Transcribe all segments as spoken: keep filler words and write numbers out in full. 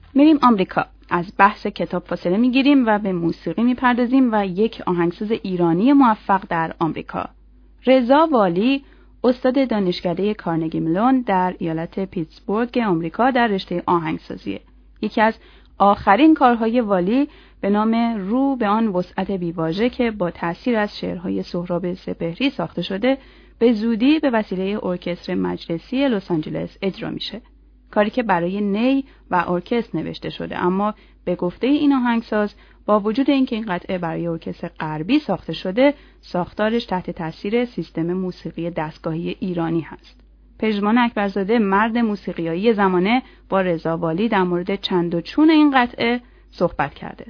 میریم آمریکا. از بحث کتاب فاصله میگیریم و به موسیقی میپردازیم و یک آهنگساز ایرانی موفق در آمریکا. رضا والی استاد دانشکده کارنگی ملون در ایالت پیتسبورگ آمریکا در رشته آهنگسازی. یکی از آخرین کارهای والی به نام رو به آن وسعت بیواژه که با تأثیر از شعرهای سهراب سپهری ساخته شده به زودی به وسیله ارکستر مجلسی لس آنجلس اجرا میشه. کاری که برای نی و ارکستر نوشته شده، اما به گفته این آهنگساز با وجود اینکه این قطعه برای ارکستر غربی ساخته شده، ساختارش تحت تاثیر سیستم موسیقی دستگاهی ایرانی هست. پژمان اکبرزاده مرد موسیقیایی زمانه با رضا والی در مورد چند و چون این قطعه صحبت کرده.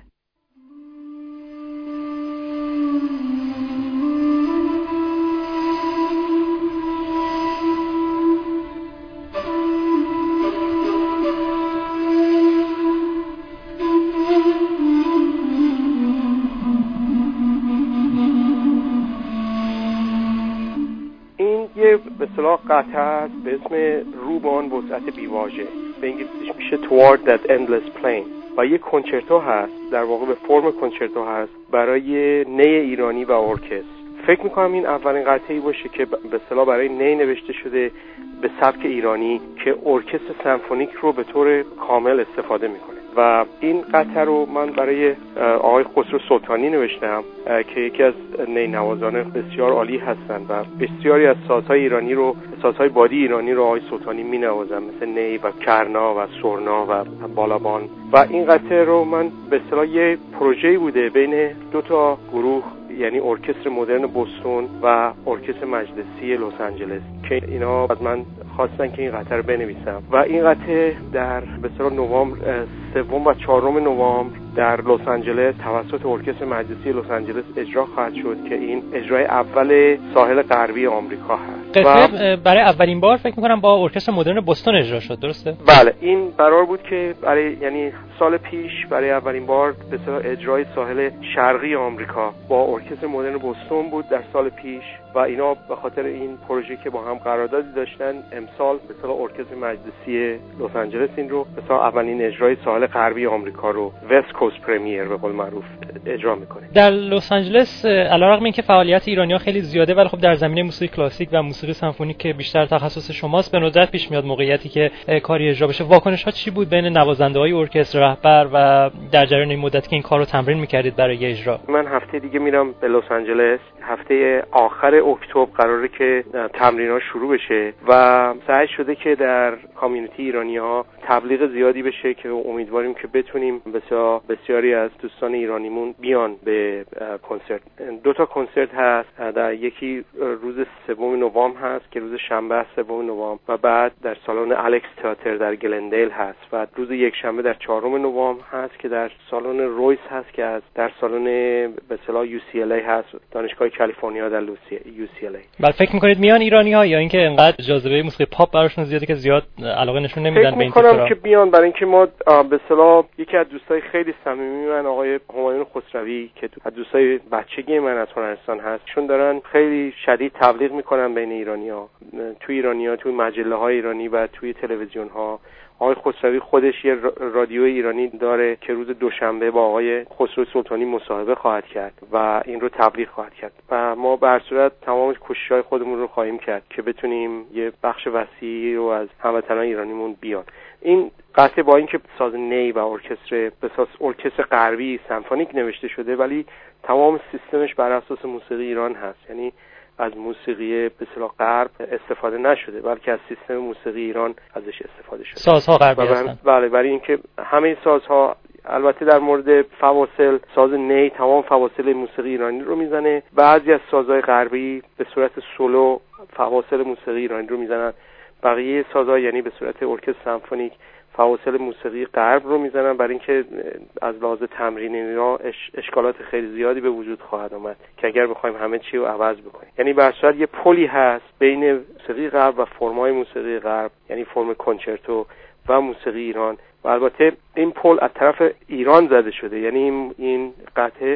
به اصطلاح قطعه است به اسم رو به آن وسعت بیواژه، به انگلیسیش میشه Toward That Endless Plain و یک کنچرتو هست، در واقع به فرم کنچرتو هست برای نی ایرانی و ارکستر. فکر میکنم این اولین قطعه‌ای باشه که به اصطلاح برای نی نوشته شده به سبک ایرانی که ارکستر سمفونیک رو به طور کامل استفاده میکنه و این قطعه رو من برای آقای خسرو سلطانی نوشتم که یکی از نی نوازان بسیار عالی هستند و بسیاری از سازهای ایرانی رو سازهای بادی ایرانی رو آقای سلطانی می‌نوازن، مثل نی و کرنا و سرنا و بالابان. و این قطعه رو من به اصطلاح یه پروژه‌ای بوده بین دو تا گروه، یعنی ارکستر مدرن بوستون و ارکستر مجلسی لس آنجلس، که اینا از من خواستن که این قطعه رو بنویسم و این قطعه در به اصطلاح نوامبر سوم و چهارم نوامبر در لس آنجلس توسط ارکستر مجلسی لس آنجلس اجرا خواهد شد که این اجرای اول ساحل غربی آمریکا هست. قطعه برای اولین بار فکر می‌کنم با ارکستر مدرن بوستون اجرا شد، درسته؟ بله، این قرار بود که برای یعنی سال پیش برای اولین بار به اصطلاح اجرای ساحل شرقی آمریکا با ارکستر مدرن بوستون بود در سال پیش و اینا به خاطر این پروژه که با هم قراردادی داشتن امسال به اصطلاح ارکستر مجلسی لس آنجلس این رو به اصطلاح اولین اجرای ساحل غربی آمریکا رو وست کوست پرمیر به قول معروف اجرا میکنه. در لس آنجلس علیرغم اینکه فعالیت ایرانی‌ها خیلی زیاده، ولی خب در زمینه موسیقی کلاسیک و موسیقی سمفونیک که بیشتر تخصص شماست به ندرت پیش میاد موقعیتی که کاری اجرا بشه. واکنش‌ها چی بود بین نوازنده‌های ارکستر رهبر و در جریان این مدت که این کارو تمرین می‌کردید برای اجرا؟ من هفته دیگه میرم به لس آنجلس، هفته آخر اکتبر قراره که تمرین‌ها شروع بشه و سعی شده که در کامیونیتی ایرانی‌ها تبلیغ زیادی بشه که امیدواریم که بتونیم بسیار بسیاری از دوستان ایرانیمون بیان به کنسرت. دو تا کنسرت هست، در یکی روز سوم نوامبر هست که روز شنبه سوم نوامبر و بعد در سالن الکس تئاتر در گلندیل هست و روز یک شنبه در چهارم نوامبر هست که در سالن رویس هست که از در سالن به اصطلاح یو سی ال ای هست، دانشگاه کالیفرنیا در یو سی ال ای. بله، فکر می‌کنید میان ایرانی‌ها یا اینکه انقدر جاذبه موسیقی پاپ براشون زیاده که زیاد علاقه نشون نمیدن به این فکر می‌کنم که بیان، برای اینکه ما به اصطلاح یکی از دوستای خیلی صمیمی من آقای همایون خسروی که از دوستای بچگی من از هنرستان هست، چون دارن خیلی شدید تبلیغ میکنن بین ایرانی‌ها، توی ایرانی‌ها، توی مجله‌های ایرانی و توی تلویزیون‌ها. آقای خسروی خودش یه رادیو ایرانی داره که روز دوشنبه با آقای خسرو سلطانی مصاحبه خواهد کرد و این رو تبلیغ خواهد کرد و ما به هر صورت تمام کوشش‌های خودمون رو خواهیم کرد که بتونیم یه بخش وسیعی رو از هموطنان ایرانیمون بیان. این قطعه با اینکه ساز نی و ارکستر بساس ارکستر غربی سمفونیک نوشته شده، ولی تمام سیستمش بر اساس موسیقی ایران هست، یعنی از موسیقی به اصطلاح غرب استفاده نشده بلکه از سیستم موسیقی ایران ازش استفاده شده. سازها غربی هستن. بله، برای اینکه همه سازها، البته در مورد فواصل، ساز نی تمام فواصل موسیقی ایرانی رو میزنه، بعضی از سازهای غربی به صورت سولو فواصل موسیقی ایرانی رو میزنن، بقیه سازها یعنی به صورت ارکستر سمفونیک فواصل موسیقی غرب رو میزنن، برای اینکه از لحاظ تمرین اینا اش، اشکالات خیلی زیادی به وجود خواهد آمد که اگر بخوایم همه چی رو عوض بکنیم. یعنی به اصل یه پلی هست بین موسیقی غرب و فرمای موسیقی غرب، یعنی فرم کنچرتو و موسیقی ایران و البته این پل از طرف ایران زده شده، یعنی این قطعه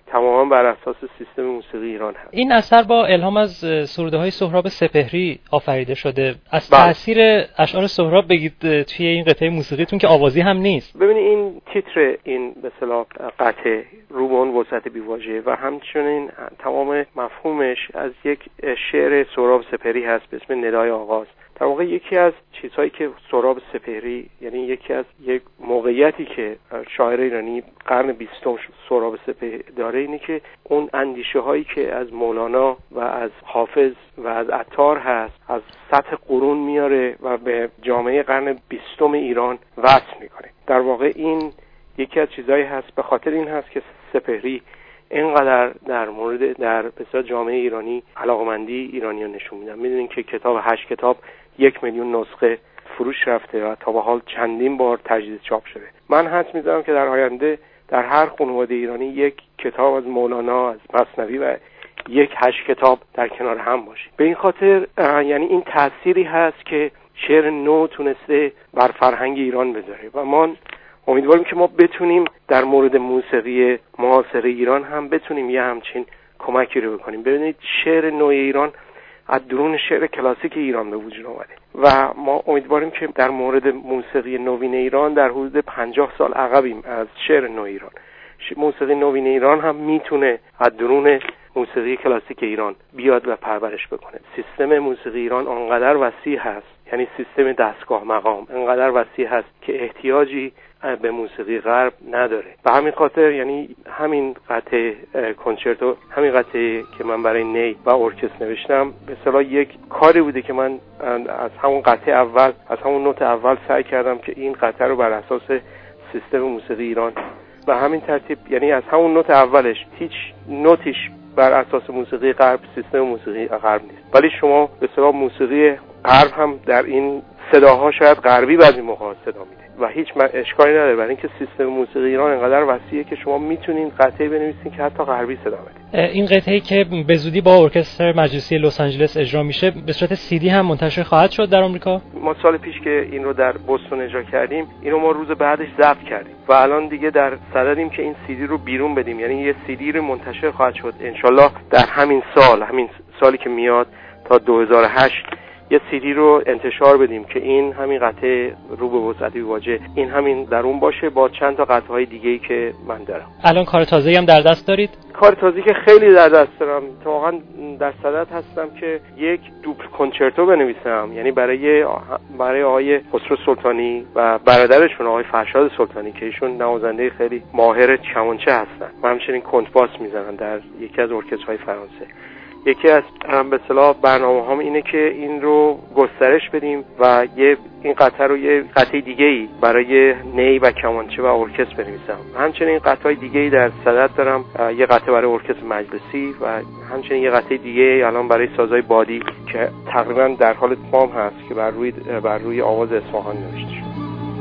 تماما بر اساس سیستم موسیقی ایران هست. این اثر با الهام از سروده‌های سهراب سپهری آفریده شده. از بله. تاثیر اشعار سهراب بگید توی این قطعه موسیقیتون که آوازی هم نیست. ببینید این تیتر این به اصطلاح قطعه رو به اون وسعت بیواژه و همچنین تمام مفهومش از یک شعر سهراب سپهری هست به اسم ندای آغاز. در واقع یکی از چیزهایی که سهراب سپهری، یعنی یکی از یک موقعیتی که شاعر ایرانی قرن بیستم سهراب سپهری داره اینه که اون اندیشه هایی که از مولانا و از حافظ و از عطار هست از سطح قرون میاره و به جامعه قرن بیستم ایران وصل میکنه. در واقع این یکی از چیزهایی هست، به خاطر این هست که سپهری اینقدر در مورد در بسیار جامعه ایرانی علاقمندی ایرانیان نشون میدن. میدونین که کتاب هشت کتاب یک میلیون نسخه فروش رفته و تا به حال چندین بار تجدید چاپ شده. من حدس میزنم که در آینده در هر خانواده ایرانی یک کتاب از مولانا، از مثنوی و یک هشت کتاب در کنار هم باشه. به این خاطر یعنی این تأثیری هست که شعر نو تونسته بر فرهنگ ایران بذاره و ما امیدواریم که ما بتونیم در مورد موسیقی معاصر ایران هم بتونیم یه همچین کمکی رو بکنیم. ببینید شعر نو ایران از درون شعر کلاسیک ایران به وجود آمده و ما امیدواریم که در مورد موسیقی نوین ایران در حدود پنجاه سال عقبیم از شعر نو ایران. موسیقی نوین ایران هم میتونه از درون موسیقی کلاسیک ایران بیاد و پرورش بکنه. سیستم موسیقی ایران انقدر وسیع هست، یعنی سیستم دستگاه مقام انقدر وسیع هست که احتیاجی به موسیقی غرب نداره. به همین خاطر یعنی همین قطعه کنچرتو، همین قطعه که من برای نی و ارکستر نوشتم به اصطلاح یک کاری بوده که من از همون قطعه اول، از همون نوت اول سعی کردم که این قطعه رو بر اساس سیستم موسیقی ایران و همین ترتیب، یعنی از همون نوت اولش هیچ نوتیش بر اساس موسیقی غرب، سیستم موسیقی غرب نیست، ولی شما به اصطلاح موسیقی غرب هم در این صداها شاید غربی بعضی موقع صدا میده و هیچ اشکالی نداره، برای اینکه سیستم موسیقی ایران انقدر وسیعه که شما میتونین قطعه بنویسین که حتی غربی صدا بده. این قطعه‌ای که به زودی با ارکستر مجلسی لس آنجلس اجرا میشه به صورت سی دی هم منتشر خواهد شد در آمریکا. ما سال پیش که این رو در بوستون اجرا کردیم، اینو ما روز بعدش ضبط کردیم و الان دیگه در صددیم که این سی دی رو بیرون بدیم، یعنی یه سی دی رو منتشر خواهد شد انشالله در همین سال، همین سالی که میاد تا دو هزار و هشت یه سی دی رو انتشار بدیم که این همین قطعه رو به وسعت بیواژه این همین در اون باشه با چند تا قطعه‌های دیگه‌ای که من دارم. الان کار تازه‌ای هم در دست دارید؟ کار تازه‌ای که خیلی در دست دارم، واقعا در صدد هستم که یک دوبل کنچرتو بنویسم، یعنی برای برای آقای خسرو سلطانی و برادرشون آقای فرشاد سلطانی که ایشون نوازنده خیلی ماهر کمانچه هستن و همچنین کنترباس میزنن در یکی از ارکسترهای فرانسه. یکی از به اصطلاح برنامه‌هام اینه که این رو گسترش بدیم و یه این قطعه رو یه قطعه دیگه‌ای برای نی و کمانچه و ارکستر بنویسم. همچنین قطعه‌های دیگه‌ای در صدد دارم، یه قطعه برای ارکستر مجلسی و همچنین یه قطعه دیگه الان برای سازهای بادی که تقریبا در حال تمام هست که بر روی بر روی آواز اصفهان نوشته شده.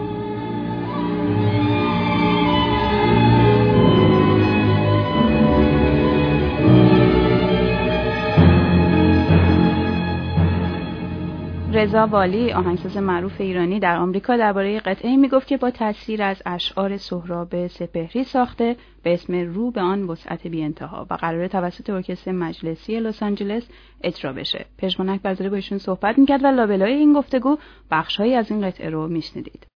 رضا والی، آهنگساز معروف ایرانی در آمریکا، درباره قطعه‌ای میگفت که با تاثیر از اشعار سهراب سپهری ساخته به اسم رو به آن وسعت بی انتها و قراره توسط ارکستر مجلسی لس آنجلس اجرا بشه. پژمانک بزرگ با ایشون صحبت میکرد و لابلای این گفتگو بخش‌هایی از این قطعه رو میشنیدید.